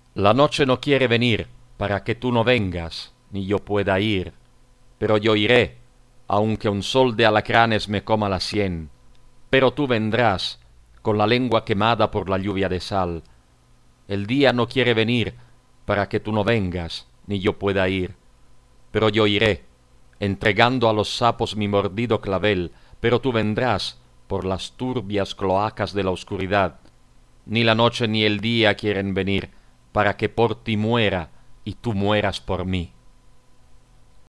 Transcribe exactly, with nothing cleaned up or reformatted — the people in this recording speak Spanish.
La noche no quiere venir para que tú no vengas, ni yo pueda ir, pero yo iré, aunque un sol de alacranes me coma la sien, pero tú vendrás, con la lengua quemada por la lluvia de sal. El día no quiere venir para que tú no vengas, ni yo pueda ir, pero yo iré, entregando a los sapos mi mordido clavel, pero tú vendrás por las turbias cloacas de la oscuridad. Ni la noche ni el día quieren venir para que por ti muera y tú mueras por mí.